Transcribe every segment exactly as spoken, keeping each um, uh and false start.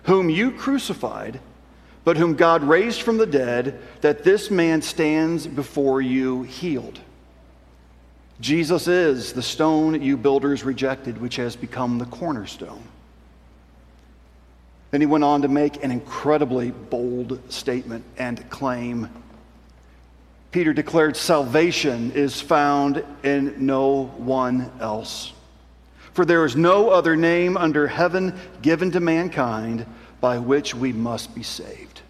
whom you crucified, but whom God raised from the dead, that this man stands before you healed. Jesus is the stone you builders rejected, which has become the cornerstone. Then he went on to make an incredibly bold statement and claim. Peter declared, salvation is found in no one else. For there is no other name under heaven given to mankind by which we must be saved.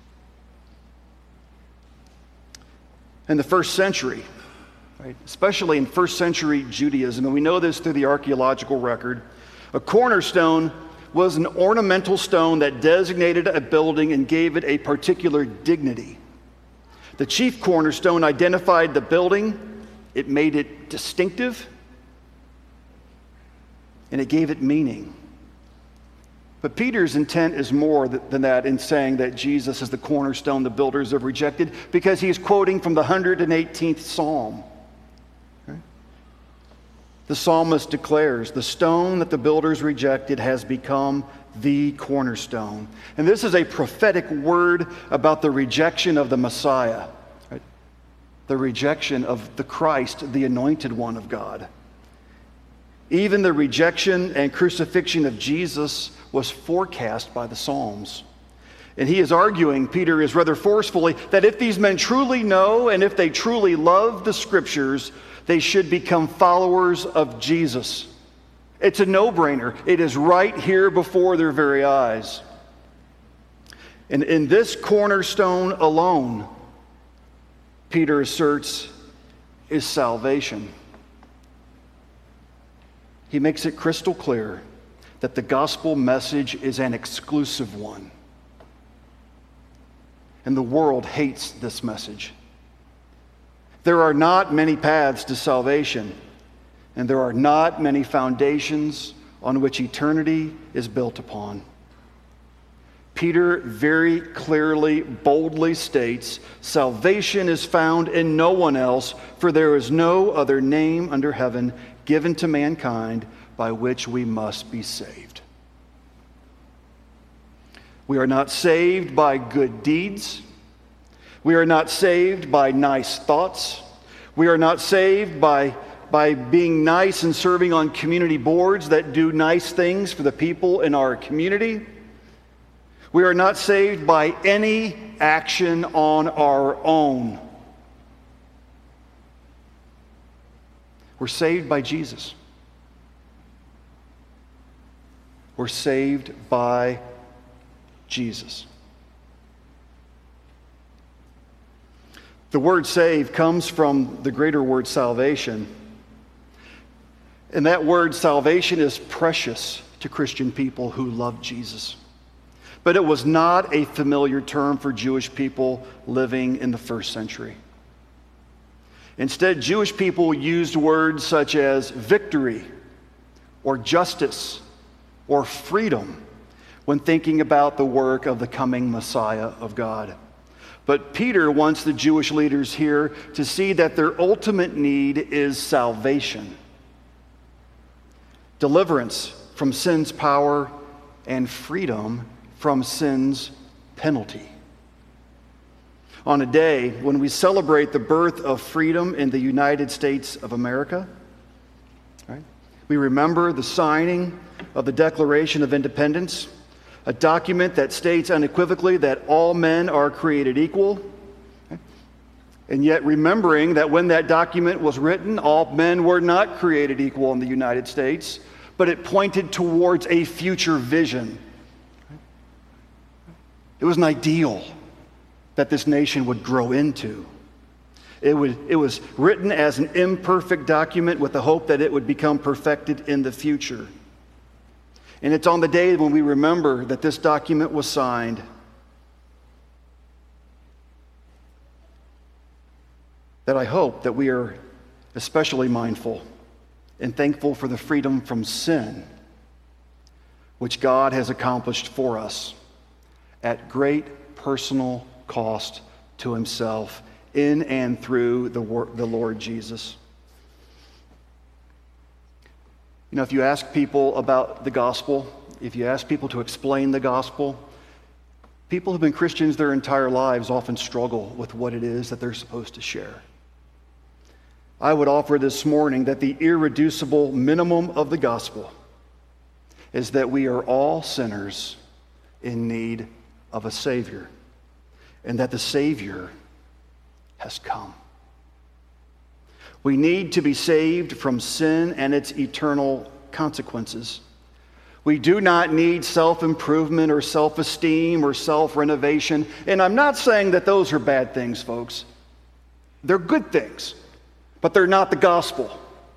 In the first century, right, especially in first century Judaism, and we know this through the archaeological record, a cornerstone was an ornamental stone that designated a building and gave it a particular dignity. The chief cornerstone identified the building, it made it distinctive, and it gave it meaning. But Peter's intent is more than that in saying that Jesus is the cornerstone the builders have rejected, because he's quoting from the one hundred eighteenth Psalm. Okay? The psalmist declares, the stone that the builders rejected has become the cornerstone. And this is a prophetic word about the rejection of the Messiah, right? The rejection of the Christ, the anointed one of God. Even the rejection and crucifixion of Jesus was forecast by the Psalms. And he is arguing, Peter is rather forcefully, that if these men truly know and if they truly love the Scriptures, they should become followers of Jesus. It's a no-brainer. It is right here before their very eyes. And in this cornerstone alone, Peter asserts, is salvation. He makes it crystal clear that the gospel message is an exclusive one. And the world hates this message. There are not many paths to salvation, and there are not many foundations on which eternity is built upon. Peter very clearly, boldly states, salvation is found in no one else, for there is no other name under heaven given to mankind by which we must be saved. We are not saved by good deeds. We are not saved by nice thoughts. We are not saved by, by being nice and serving on community boards that do nice things for the people in our community. We are not saved by any action on our own. We're saved by Jesus. We're saved by Jesus. The word save comes from the greater word salvation. And that word salvation is precious to Christian people who love Jesus. But it was not a familiar term for Jewish people living in the first century. Instead, Jewish people used words such as victory or justice or freedom when thinking about the work of the coming Messiah of God. But Peter wants the Jewish leaders here to see that their ultimate need is salvation, deliverance from sin's power, and freedom from sin's penalty. On a day when we celebrate the birth of freedom in the United States of America, right, we remember the signing of the Declaration of Independence, a document that states unequivocally that all men are created equal. Okay? And yet remembering that when that document was written, all men were not created equal in the United States, but it pointed towards a future vision. It was an ideal that this nation would grow into. It, would, it was written as an imperfect document with the hope that it would become perfected in the future. And it's on the day when we remember that this document was signed that I hope that we are especially mindful and thankful for the freedom from sin which God has accomplished for us at great personal cost to himself in and through the, the Lord Jesus. You know, if you ask people about the gospel, if you ask people to explain the gospel, people who've been Christians their entire lives often struggle with what it is that they're supposed to share. I would offer this morning that the irreducible minimum of the gospel is that we are all sinners in need of a Savior, and that the Savior has come. We need to be saved from sin and its eternal consequences. We do not need self-improvement or self-esteem or self-renovation. And I'm not saying that those are bad things, folks. They're good things, but they're not the gospel.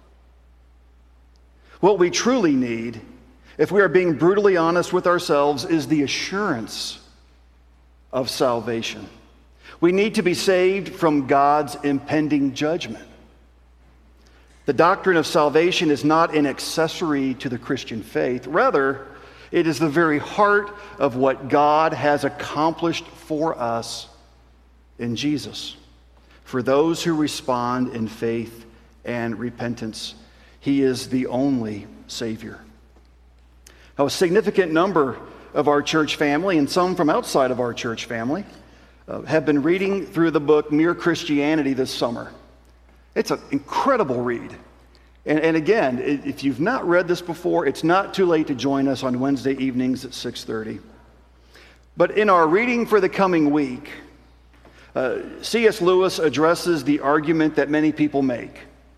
What we truly need, if we are being brutally honest with ourselves, is the assurance of salvation. We need to be saved from God's impending judgment. The doctrine of salvation is not an accessory to the Christian faith. Rather, it is the very heart of what God has accomplished for us in Jesus. For those who respond in faith and repentance, He is the only Savior. Now, a significant number of our church family, and some from outside of our church family, uh, have been reading through the book Mere Christianity this summer. It's an incredible read. And, and again, if you've not read this before, it's not too late to join us on Wednesday evenings at six thirty. But in our reading for the coming week, uh, C S Lewis addresses the argument that many people make.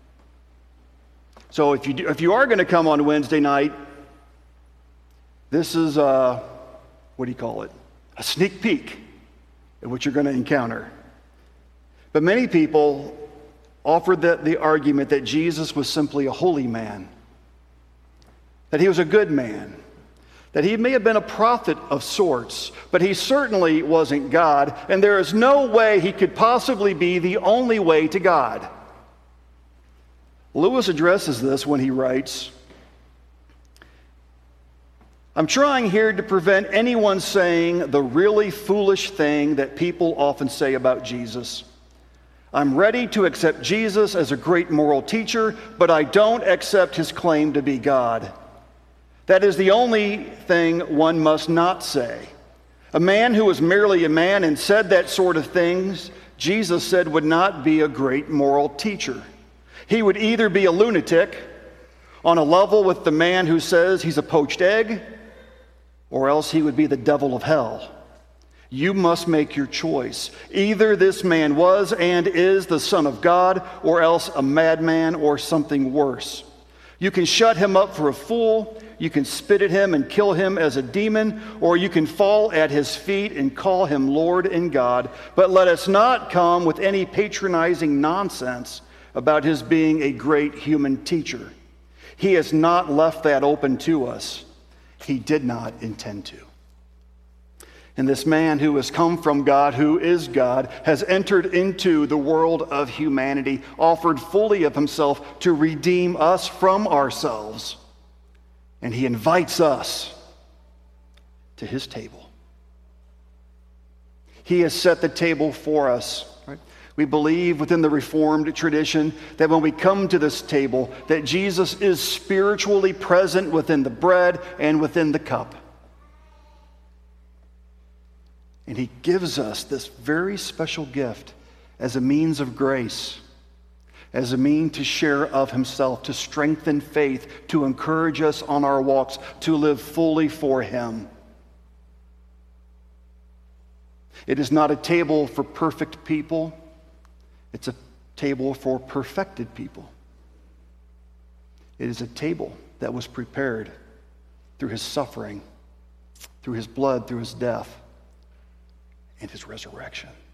So if you, do, if you are going to come on Wednesday night, this is, uh, what do you call it? A sneak peek at what you're going to encounter. But many people offered the, the argument that Jesus was simply a holy man, that he was a good man, that he may have been a prophet of sorts, but he certainly wasn't God, and there is no way he could possibly be the only way to God. Lewis addresses this when he writes, "I'm trying here to prevent anyone saying the really foolish thing that people often say about Jesus. I'm ready to accept Jesus as a great moral teacher, but I don't accept his claim to be God. That is the only thing one must not say. A man who was merely a man and said that sort of things, Jesus said, would not be a great moral teacher. He would either be a lunatic on a level with the man who says he's a poached egg, or else he would be the devil of hell. You must make your choice. Either this man was and is the Son of God, or else a madman or something worse. You can shut him up for a fool, you can spit at him and kill him as a demon, or you can fall at his feet and call him Lord and God. But let us not come with any patronizing nonsense about his being a great human teacher. He has not left that open to us. He did not intend to. And this man who has come from God, who is God, has entered into the world of humanity, offered fully of himself to redeem us from ourselves. And he invites us to his table. He has set the table for us. Right? We believe within the Reformed tradition that when we come to this table, that Jesus is spiritually present within the bread and within the cup. And he gives us this very special gift as a means of grace, as a means to share of himself, to strengthen faith, to encourage us on our walks, to live fully for him. It is not a table for perfect people. It's a table for perfected people. It is a table that was prepared through his suffering, through his blood, through his death, and his resurrection.